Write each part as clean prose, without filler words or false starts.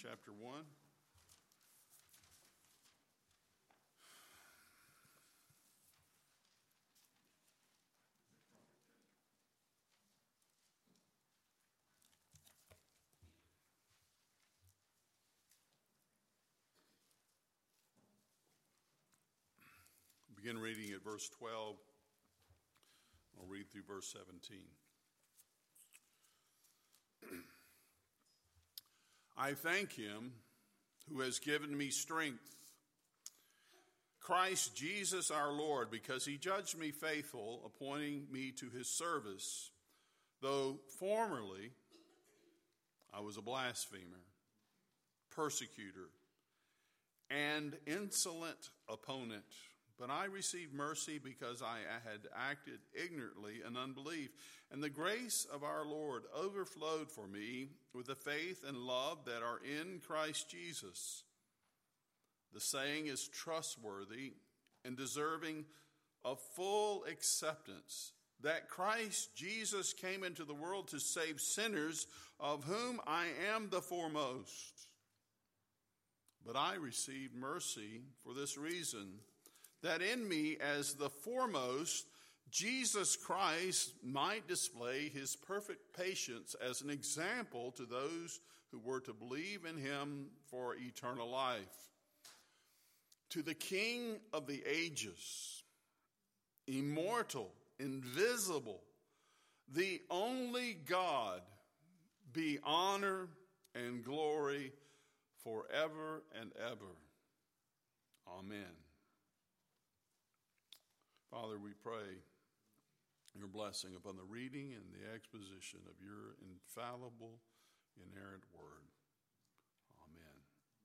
chapter 1. Begin reading at verse 12. I'll read through verse 17. I thank him who has given me strength, Christ Jesus our Lord, because he judged me faithful, appointing me to his service, though formerly I was a blasphemer, persecutor, and insolent opponent. But I received mercy because I had acted ignorantly in unbelief. And the grace of our Lord overflowed for me with the faith and love that are in Christ Jesus. The saying is trustworthy and deserving of full acceptance, that Christ Jesus came into the world to save sinners, of whom I am the foremost. But I received mercy for this reason, that in me as the foremost, Jesus Christ might display his perfect patience as an example to those who were to believe in him for eternal life. To the King of the ages, immortal, invisible, the only God, be honor and glory forever and ever. Amen. Father, we pray your blessing upon the reading and the exposition of your infallible, inerrant word. Amen.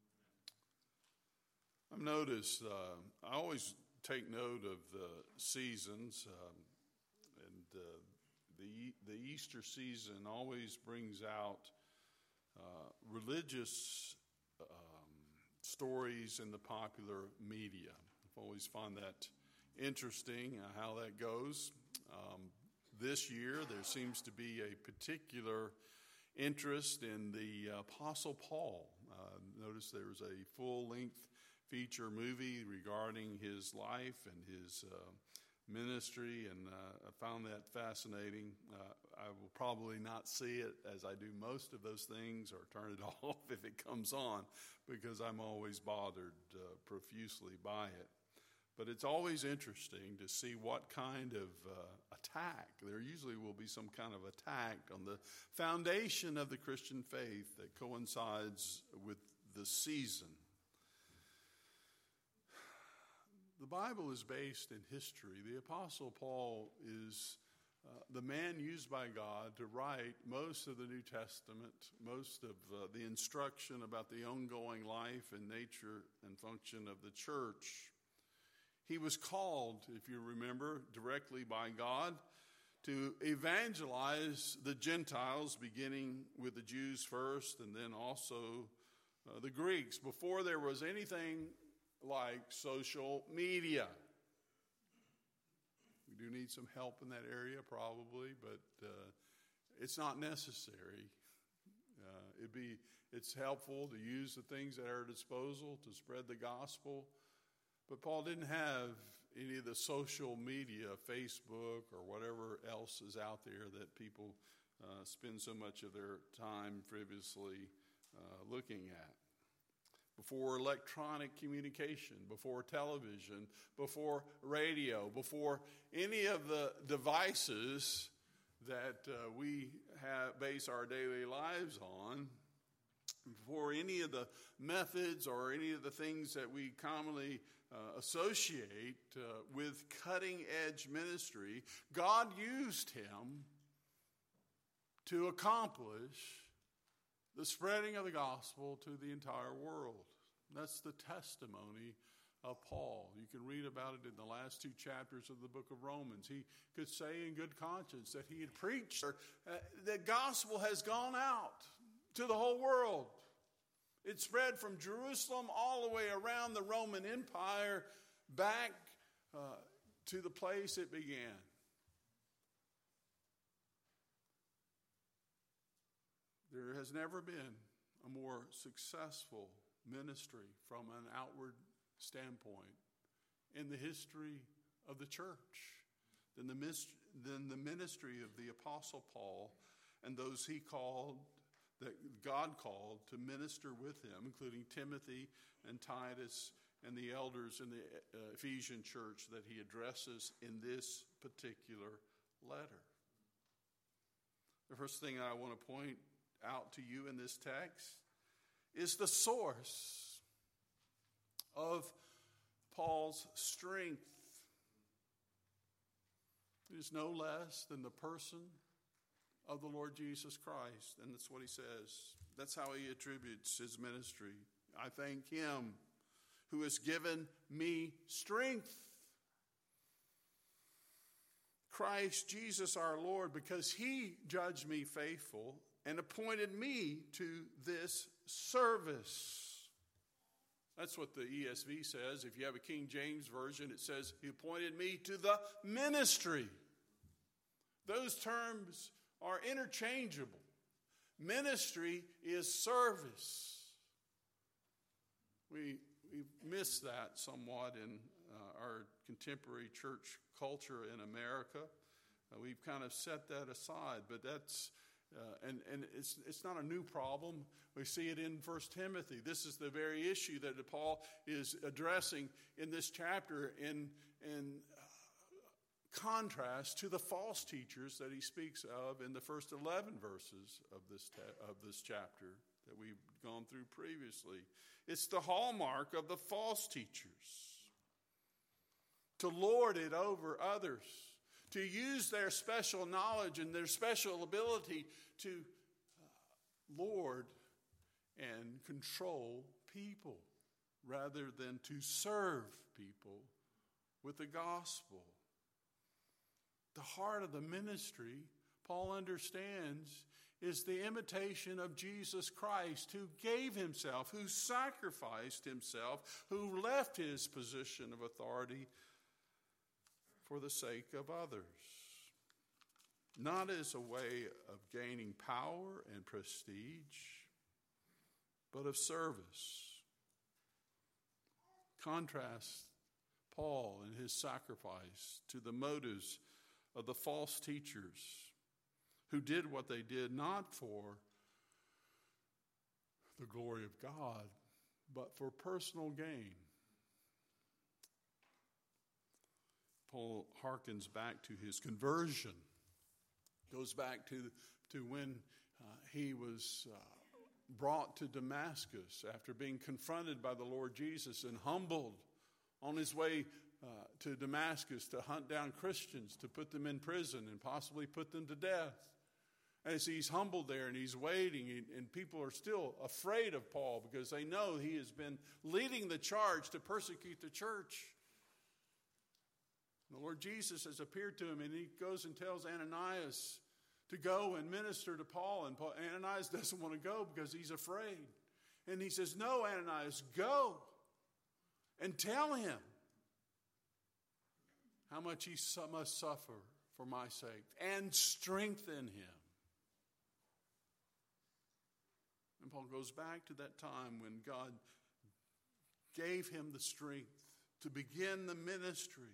I've noticed, I always take note of the seasons, and the Easter season always brings out religious stories in the popular media. I've always found that interesting how that goes. This year, there seems to be a particular interest in the Apostle Paul. Notice there's a full-length feature movie regarding his life and his ministry, and I found that fascinating. I will probably not see it as I do most of those things, or turn it off if it comes on, because I'm always bothered profusely by it. But it's always interesting to see what kind of attack. There usually will be some kind of attack on the foundation of the Christian faith that coincides with the season. The Bible is based in history. The Apostle Paul is the man used by God to write most of the New Testament, most of the instruction about the ongoing life and nature and function of the church. He was called, if you remember, directly by God to evangelize the Gentiles, beginning with the Jews first and then also the Greeks, before there was anything like social media. We do need some help in that area probably, but it's not necessary. It's helpful to use the things at our disposal to spread the gospel. But Paul didn't have any of the social media, Facebook or whatever else is out there that people spend so much of their time frivolously looking at. Before electronic communication, before television, before radio, before any of the devices that we base our daily lives on, before any of the methods or any of the things that we commonly associate with cutting-edge ministry, God used him to accomplish the spreading of the gospel to the entire world. That's the testimony of Paul. You can read about it in the last two chapters of the book of Romans. He could say in good conscience that he had preached. The gospel has gone out to the whole world. It spread from Jerusalem all the way around the Roman Empire back to the place it began. There has never been a more successful ministry from an outward standpoint in the history of the church than the ministry of the Apostle Paul and those he called, that God called to minister with him, including Timothy and Titus and the elders in the Ephesian church that he addresses in this particular letter. The first thing I want to point out to you in this text is the source of Paul's strength. It is no less than the person of the Lord Jesus Christ. And that's what he says. That's how he attributes his ministry. I thank him who has given me strength. Christ Jesus our Lord, because he judged me faithful and appointed me to this service. That's what the ESV says. If you have a King James version, it says he appointed me to the ministry. Those terms are interchangeable. Ministry is service. We miss that somewhat in our contemporary church culture in America. We've kind of set that aside, but that's and it's not a new problem. We see it in 1 Timothy. This is the very issue that Paul is addressing in this chapter in contrast to the false teachers that he speaks of in the first 11 verses of this chapter that we've gone through previously. It's the hallmark of the false teachers to lord it over others, to use their special knowledge and their special ability to lord and control people rather than to serve people with the gospel. The heart of the ministry, Paul understands, is the imitation of Jesus Christ, who gave himself, who sacrificed himself, who left his position of authority for the sake of others. Not as a way of gaining power and prestige, but of service. Contrast Paul and his sacrifice to the motives of the false teachers who did what they did not for the glory of God, but for personal gain. Paul harkens back to his conversion, goes back to when he was brought to Damascus after being confronted by the Lord Jesus and humbled on his way to Damascus to hunt down Christians, to put them in prison and possibly put them to death. As he's humbled there and he's waiting, and people are still afraid of Paul because they know he has been leading the charge to persecute the church. The Lord Jesus has appeared to him, and he goes and tells Ananias to go and minister to Paul. And Ananias doesn't want to go because he's afraid. And he says, "No, Ananias, go and tell him how much he must suffer for my sake, and strengthen him." And Paul goes back to that time when God gave him the strength to begin the ministry.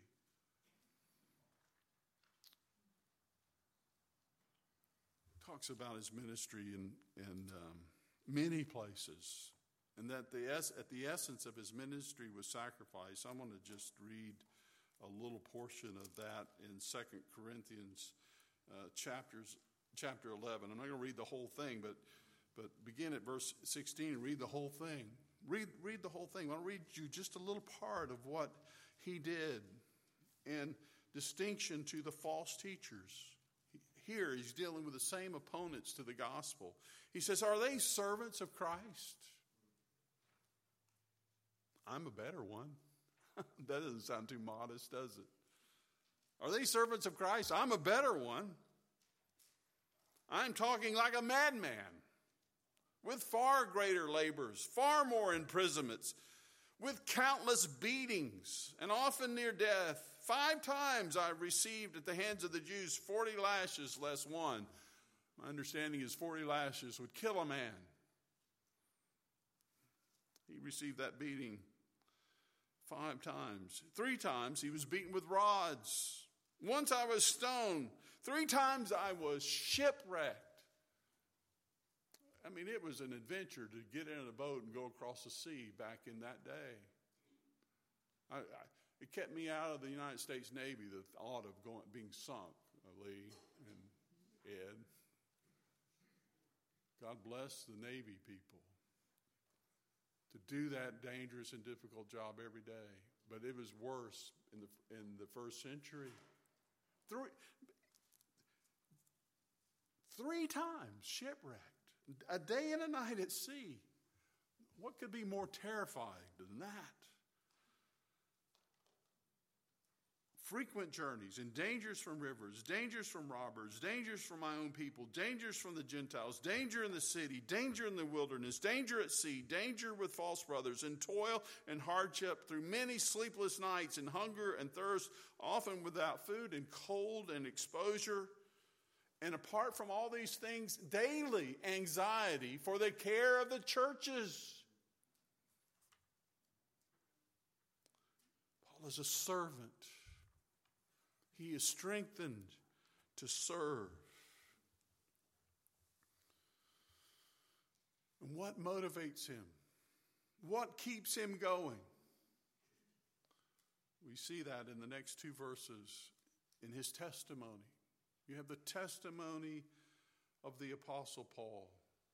Talks about his ministry in many places, and that at the essence of his ministry was sacrifice. I'm going to just read a little portion of that in 2 Corinthians chapter 11. I'm not going to read the whole thing, but begin at verse 16 and read the whole thing. Read the whole thing. I'll read you just a little part of what he did in distinction to the false teachers. Here he's dealing with the same opponents to the gospel. He says, "Are they servants of Christ?" I'm a better one. That doesn't sound too modest, does it? Are they servants of Christ? I'm a better one. I'm talking like a madman, with far greater labors, far more imprisonments, with countless beatings, and often near death. 5 times I received at the hands of the Jews 40 lashes less one. My understanding is 40 lashes would kill a man. He received that beating 5 times. 3 times he was beaten with rods. Once I was stoned. 3 times I was shipwrecked. I mean, it was an adventure to get in a boat and go across the sea back in that day. It kept me out of the United States Navy, the thought of being sunk, Lee and Ed. God bless the Navy people to do that dangerous and difficult job every day. But it was worse in the first century. 3 times shipwrecked. A day and a night at sea. What could be more terrifying than that? Frequent journeys and dangers from rivers, dangers from robbers, dangers from my own people, dangers from the Gentiles, danger in the city, danger in the wilderness, danger at sea, danger with false brothers, and toil and hardship through many sleepless nights, and hunger and thirst, often without food, and cold and exposure. And apart from all these things, daily anxiety for the care of the churches. Paul is a servant. He is strengthened to serve. And what motivates him? What keeps him going? We see that in the next 2 verses in his testimony. You have the testimony of the Apostle Paul.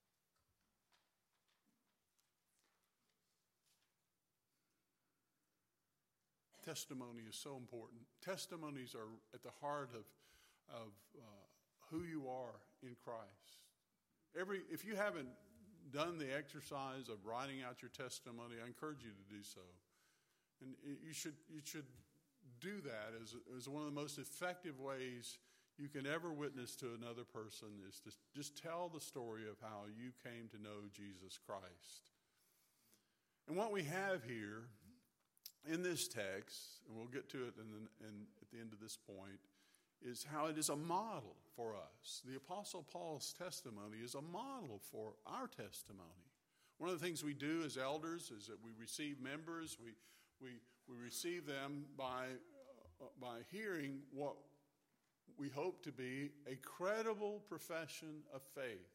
Testimony is so important. Testimonies are at the heart of who you are in Christ. If you haven't done the exercise of writing out your testimony, I encourage you to do so. And you should do that as one of the most effective ways you can ever witness to another person, is to just tell the story of how you came to know Jesus Christ. And what we have here in this text, and we'll get to it at the end of this point, is how it is a model for us. The Apostle Paul's testimony is a model for our testimony. One of the things we do as elders is that we receive members. We receive them by hearing what we hope to be a credible profession of faith,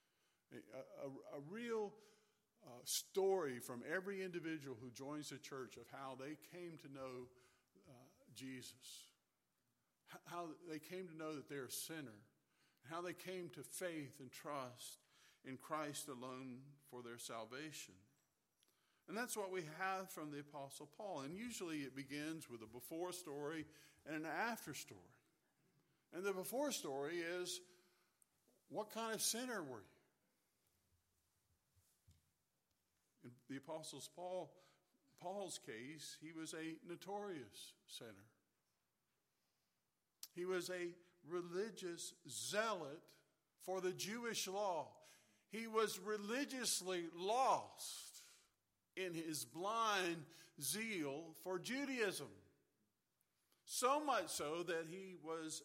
a real story from every individual who joins the church of how they came to know Jesus, how they came to know that they're a sinner, how they came to faith and trust in Christ alone for their salvation. And that's what we have from the Apostle Paul. And usually it begins with a before story and an after story. And the before story is, what kind of sinner were you? In the Apostle Paul's case, he was a notorious sinner. He was a religious zealot for the Jewish law. He was religiously lost in his blind zeal for Judaism. So much so that he was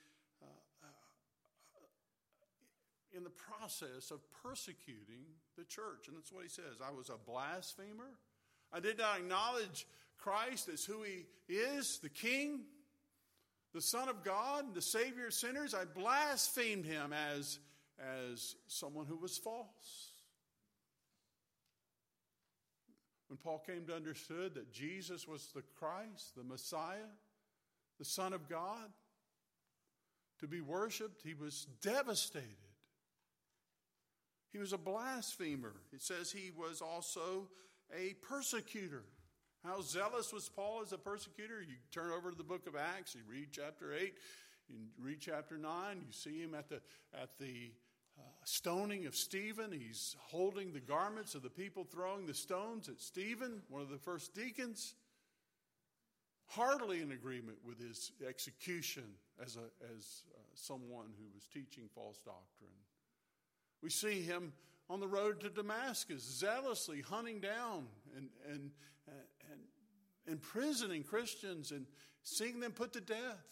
in the process of persecuting the church. And that's what he says. I was a blasphemer. I did not acknowledge Christ as who he is, the King, the Son of God, the Savior of sinners. I blasphemed him as someone who was false. When Paul came to understand that Jesus was the Christ, the Messiah, the Son of God, to be worshiped, he was devastated. He was a blasphemer. It says he was also a persecutor. How zealous was Paul as a persecutor? You turn over to the book of Acts, you read chapter 8, you read chapter 9, you see him at the stoning of Stephen. He's holding the garments of the people throwing the stones at Stephen, one of the first deacons. Heartily in agreement with his execution as someone who was teaching false doctrine. We see him on the road to Damascus, zealously hunting down and imprisoning Christians and seeing them put to death.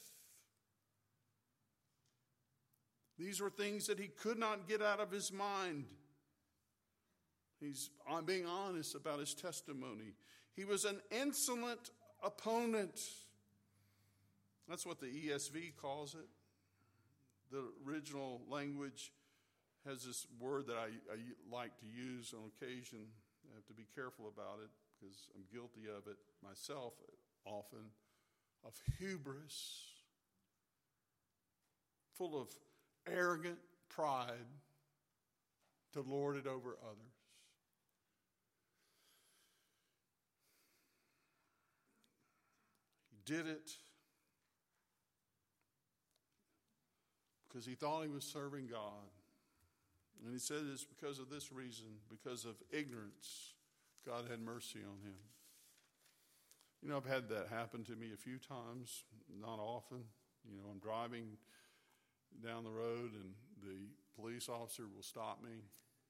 These were things that he could not get out of his mind. He's being honest about his testimony. He was an insolent opponent. That's what the ESV calls it. The original language has this word that I like to use on occasion. I have to be careful about it because I'm guilty of it myself often, of hubris, full of arrogant pride to lord it over others. He did it because he thought he was serving God. And he said it's because of this reason, because of ignorance, God had mercy on him. You know, I've had that happen to me a few times, not often. You know, I'm driving down the road and the police officer will stop me.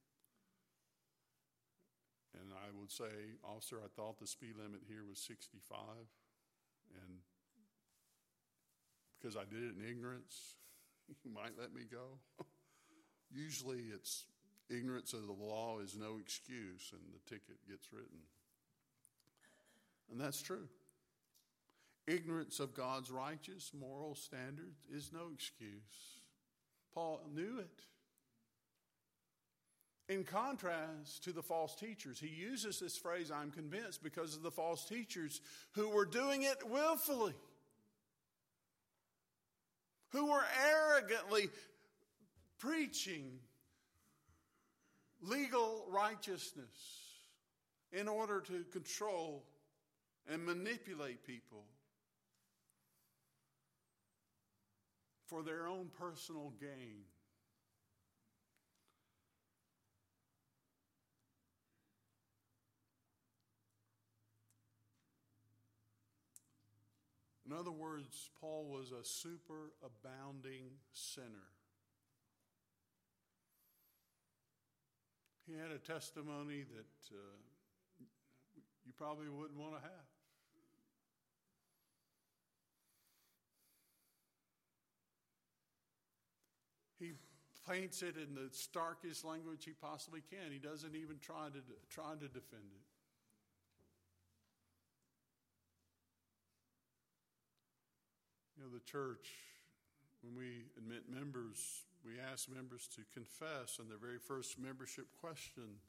And I would say, "Officer, I thought the speed limit here was 65. And because I did it in ignorance, you might let me go." Usually it's ignorance of the law is no excuse and the ticket gets written. And that's true. Ignorance of God's righteous moral standards is no excuse. Paul knew it. In contrast to the false teachers, he uses this phrase, "I'm convinced," because of the false teachers who were doing it willfully, who were arrogantly preaching legal righteousness in order to control and manipulate people for their own personal gain. In other words, Paul was a superabounding sinner. He had a testimony that you probably wouldn't want to have. He paints it in the starkest language he possibly can. He doesn't even try to defend it. You know, the church, when we admit members, we ask members to confess, and their very first membership question,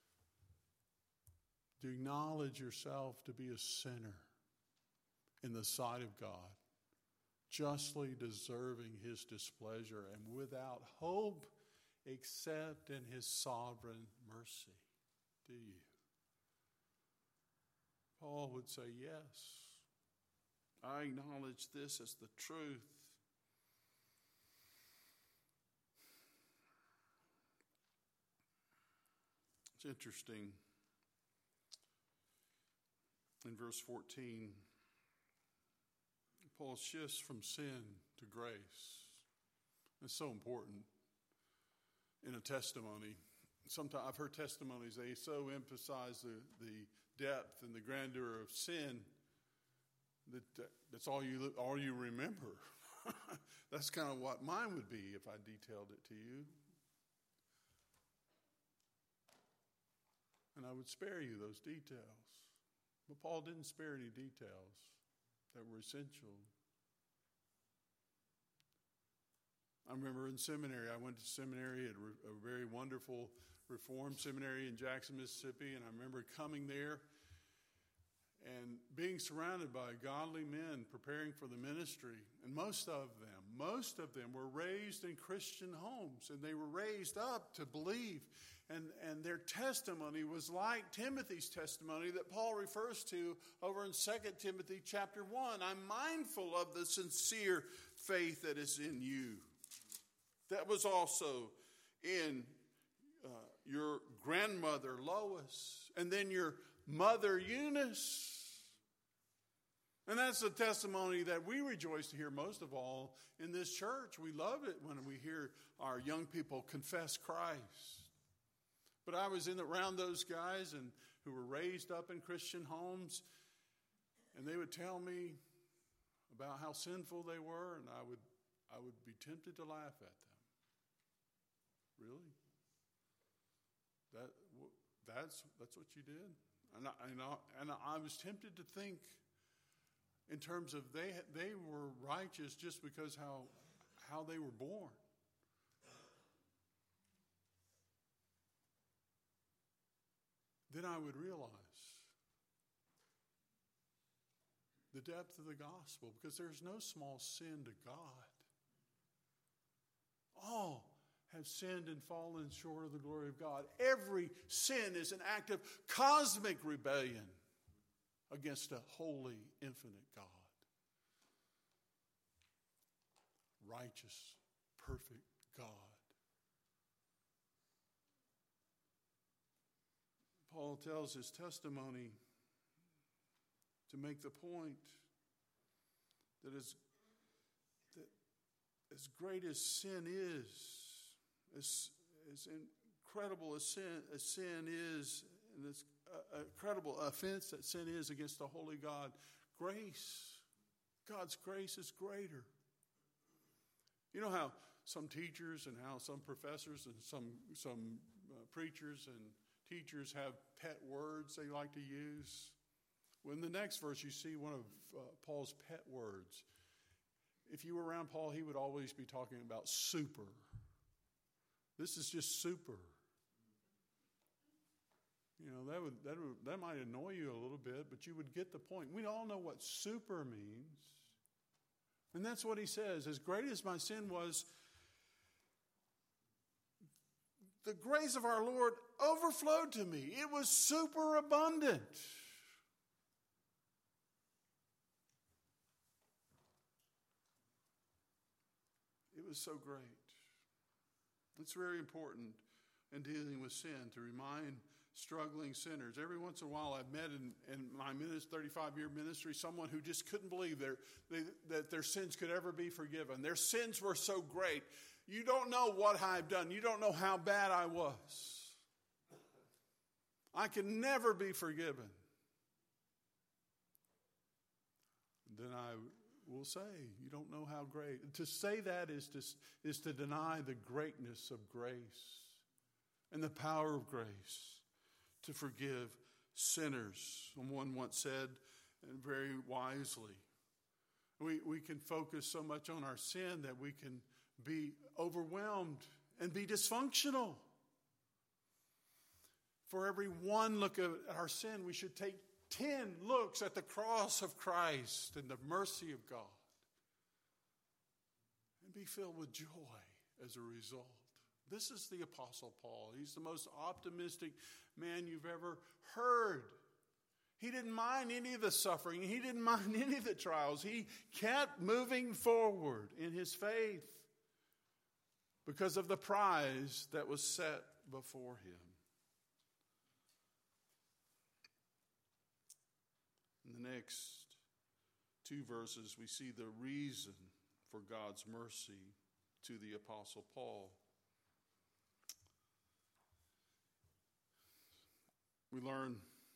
to acknowledge yourself to be a sinner in the sight of God, justly deserving his displeasure and without hope except in his sovereign mercy. Do you? Paul would say, yes, I acknowledge this as the truth. It's interesting. In verse 14, Paul shifts from sin to grace. It's so important in a testimony. Sometimes I've heard testimonies, they so emphasize the depth and the grandeur of sin that's all you remember. That's kind of what mine would be if I detailed it to you. And I would spare you those details. But Paul didn't spare any details that were essential. I remember in seminary, I went to seminary at a very wonderful Reformed seminary in Jackson, Mississippi, and I remember coming there and being surrounded by godly men preparing for the ministry. And most of them were raised in Christian homes, and they were raised up to believe. And their testimony was like Timothy's testimony that Paul refers to over in 2 Timothy chapter 1. I'm mindful of the sincere faith that is in you. That was also in your grandmother Lois, and then your mother Eunice. And that's the testimony that we rejoice to hear most of all in this church. We love it when we hear our young people confess Christ. But I was around those guys and who were raised up in Christian homes, and they would tell me about how sinful they were, and I would be tempted to laugh at them. Really? that's what you did? And I was tempted to think in terms of they were righteous just because how they were born. Then I would realize the depth of the gospel, because there's no small sin to God. All have sinned and fallen short of the glory of God. Every sin is an act of cosmic rebellion against a holy, infinite God. Righteous, perfect God. Paul tells his testimony to make the point that as great as sin is, as incredible as sin is, and as incredible offense that sin is against the holy God, God's grace is greater. You know how some teachers and how some professors and some preachers and teachers have pet words they like to use? Well, in the next verse, you see one of Paul's pet words. If you were around Paul, he would always be talking about super. This is just super. You know, that might annoy you a little bit, but you would get the point. We all know what super means. And that's what he says. As great as my sin was, the grace of our Lord overflowed to me. It was super abundant. It was so great. It's very important in dealing with sin to remind struggling sinners. Every once in a while I've met in my 35-year ministry someone who just couldn't believe that their sins could ever be forgiven. Their sins were so great. You don't know what I've done. You don't know how bad I was. I can never be forgiven. Then I will say, you don't know how great. To say that is to deny the greatness of grace and the power of grace to forgive sinners. Someone once said, and very wisely, we can focus so much on our sin that we can be overwhelmed and be dysfunctional. For every one look at our sin, we should take 10 looks at the cross of Christ and the mercy of God and be filled with joy as a result. This is the Apostle Paul. He's the most optimistic man you've ever heard. He didn't mind any of the suffering. He didn't mind any of the trials. He kept moving forward in his faith because of the prize that was set before him. In the next 2 verses, we see the reason for God's mercy to the Apostle Paul. We learn,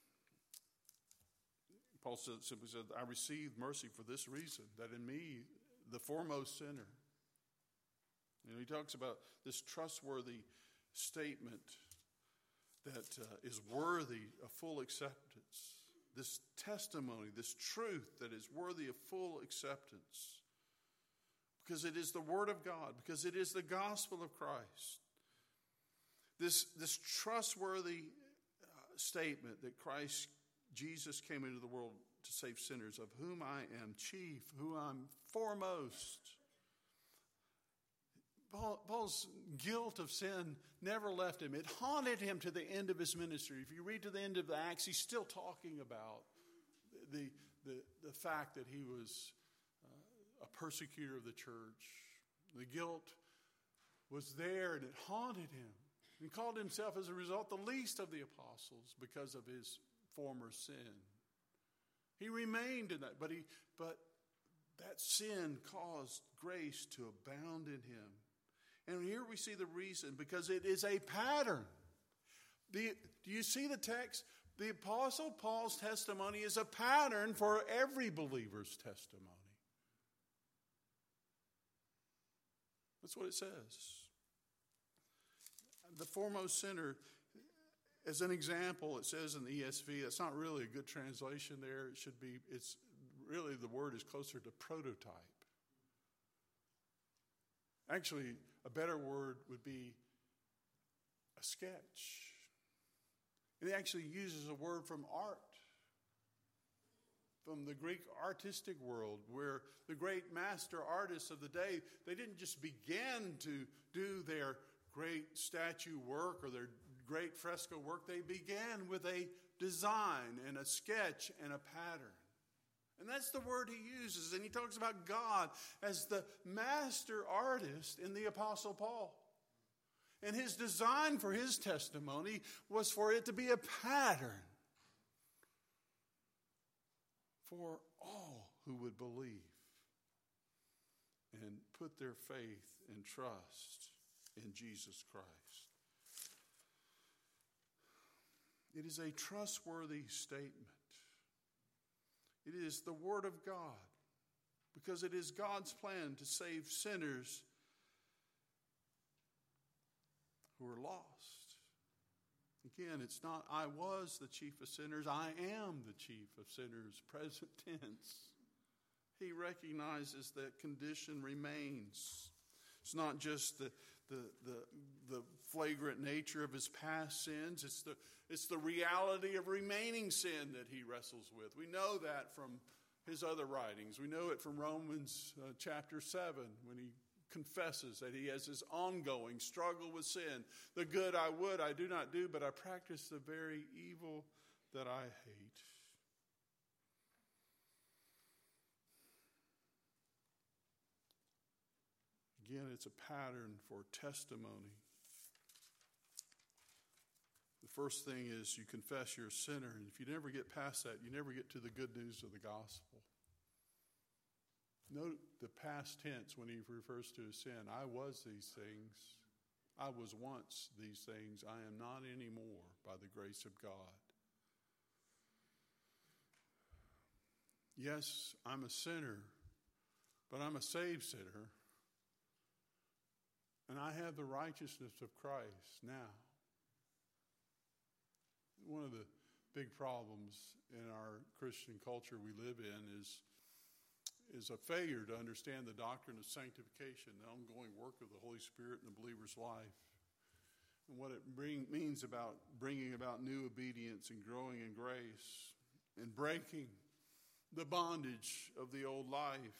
Paul simply said, I received mercy for this reason, that in me, the foremost sinner. He talks about this trustworthy statement that is worthy of full acceptance. This testimony, this truth that is worthy of full acceptance. Because it is the Word of God, because it is the gospel of Christ. This trustworthy statement that Jesus came into the world to save sinners, of whom I am chief, who I'm foremost. Paul's guilt of sin never left him. It haunted him to the end of his ministry. If you read to the end of the Acts, he's still talking about the fact that he was a persecutor of the church. The guilt was there and it haunted him. He called himself, as a result, the least of the apostles because of his former sin. He remained in that, but that sin caused grace to abound in him. And here we see the reason, because it is a pattern. Do you see the text? The Apostle Paul's testimony is a pattern for every believer's testimony. That's what it says. The foremost sinner, As an example, it says in the ESV, that's not really a good translation there. It's really, the word is closer to prototype. Actually, a better word would be a sketch. It actually uses a word from art, from the Greek artistic world, where the great master artists of the day, they didn't just begin to do their great statue work or their great fresco work. They began with a design and a sketch and a pattern. And that's the word he uses. And he talks about God as the master artist in the Apostle Paul. And his design for his testimony was for it to be a pattern for all who would believe and put their faith and trust in Jesus Christ. It is a trustworthy statement. It is the Word of God, because it is God's plan to save sinners who are lost. Again, it's not I was the chief of sinners, I am the chief of sinners, present tense. He recognizes that condition remains. It's not just the flagrant nature of his past sins. It's the reality of remaining sin that he wrestles with. We know that from his other writings. We know it from Romans chapter 7, when he confesses that he has this ongoing struggle with sin. The good I would, I do not do, but I practice the very evil that I hate. Again, it's a pattern for testimony. The first thing is you confess you're a sinner, and if you never get past that, you never get to the good news of the gospel. Note the past tense when he refers to his sin. I was these things. I was once these things. I am not anymore by the grace of God. Yes, I'm a sinner, but I'm a saved sinner. And I have the righteousness of Christ now. One of the big problems in our Christian culture we live in is a failure to understand the doctrine of sanctification, the ongoing work of the Holy Spirit in the believer's life, and what it means about bringing about new obedience and growing in grace and breaking the bondage of the old life.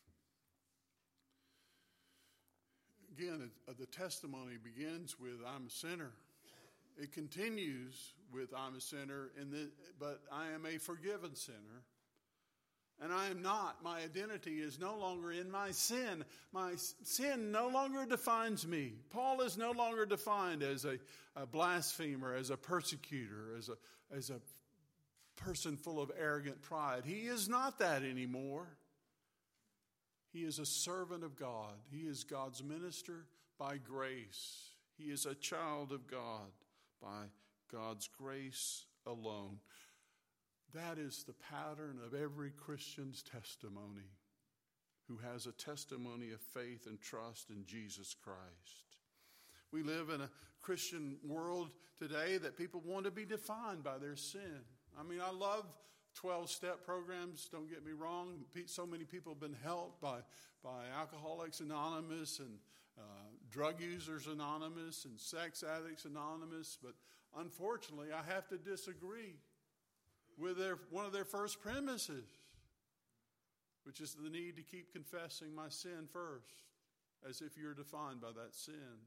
Again, the testimony begins with I'm a sinner. It continues with I'm a sinner, but I am a forgiven sinner. And I am not. My identity is no longer in my sin. My sin no longer defines me. Paul is no longer defined as a blasphemer, as a persecutor, as a person full of arrogant pride. He is not that anymore. He is a servant of God. He is God's minister by grace. He is a child of God by God's grace alone. That is the pattern of every Christian's testimony who has a testimony of faith and trust in Jesus Christ. We live in a Christian world today that people want to be defined by their sin. I mean, I love 12-step programs, don't get me wrong. So many people have been helped by Alcoholics Anonymous and Drug Users Anonymous and Sex Addicts Anonymous. But unfortunately, I have to disagree with one of their first premises, which is the need to keep confessing my sin first, as if you're defined by that sin.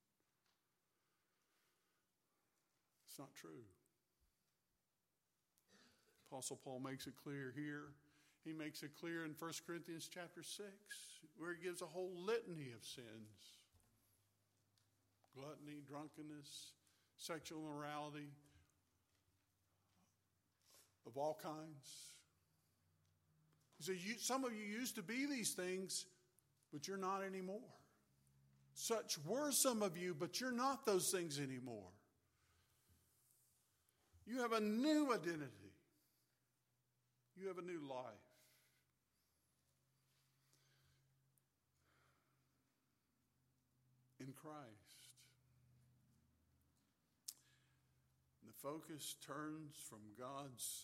It's not true. Apostle Paul makes it clear here. He makes it clear in 1 Corinthians chapter 6, where he gives a whole litany of sins. Gluttony, drunkenness, sexual immorality of all kinds. He says, some of you used to be these things, but you're not anymore. Such were some of you, but you're not those things anymore. You have a new identity. You have a new life. In Christ. And the focus turns from God's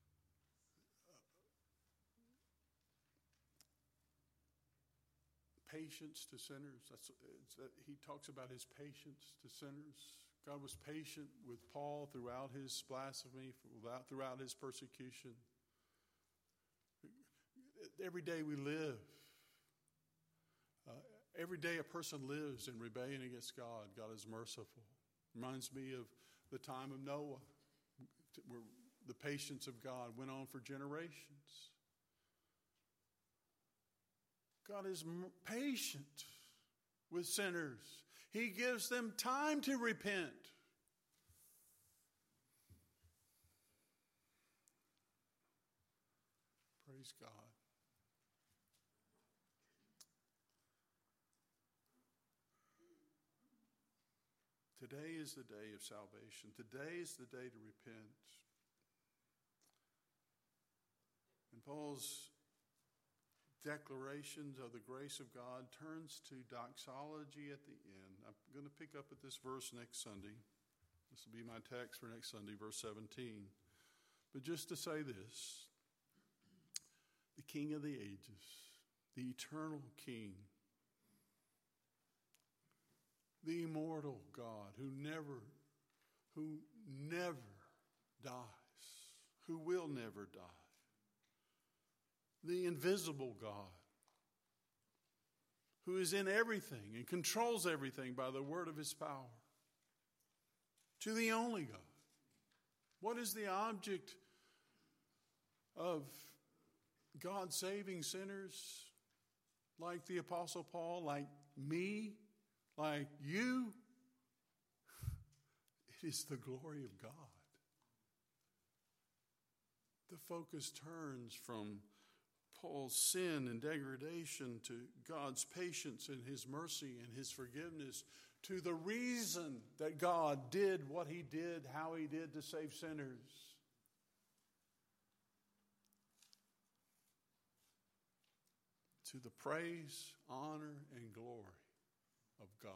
patience to sinners. He talks about his patience to sinners. God was patient with Paul throughout his blasphemy, throughout his persecution. Every day we live, every day a person lives in rebellion against God, God is merciful. Reminds me of the time of Noah, where the patience of God went on for generations. God is patient with sinners. He gives them time to repent. Praise God. Today is the day of salvation. Today is the day to repent. And Paul's declarations of the grace of God turns to doxology at the end. I'm going to pick up at this verse next Sunday. This will be my text for next Sunday, verse 17. But just to say this, the King of the ages, the eternal King, the immortal God who never dies, who will never die, the invisible God who is in everything and controls everything by the word of his power, to the only God. What is the object of God saving sinners like the Apostle Paul, like me, like you? It is the glory of God. The focus turns from Paul's sin and degradation to God's patience and his mercy and his forgiveness, to the reason that God did what he did, how he did to save sinners. To the praise, honor, and glory of God.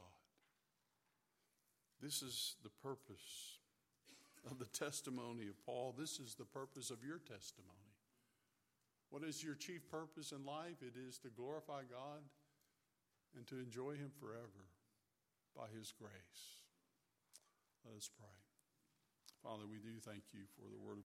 This is the purpose of the testimony of Paul. This is the purpose of your testimony. What is your chief purpose in life? It is to glorify God and to enjoy him forever by his grace. Let us pray. Father, we do thank you for the word of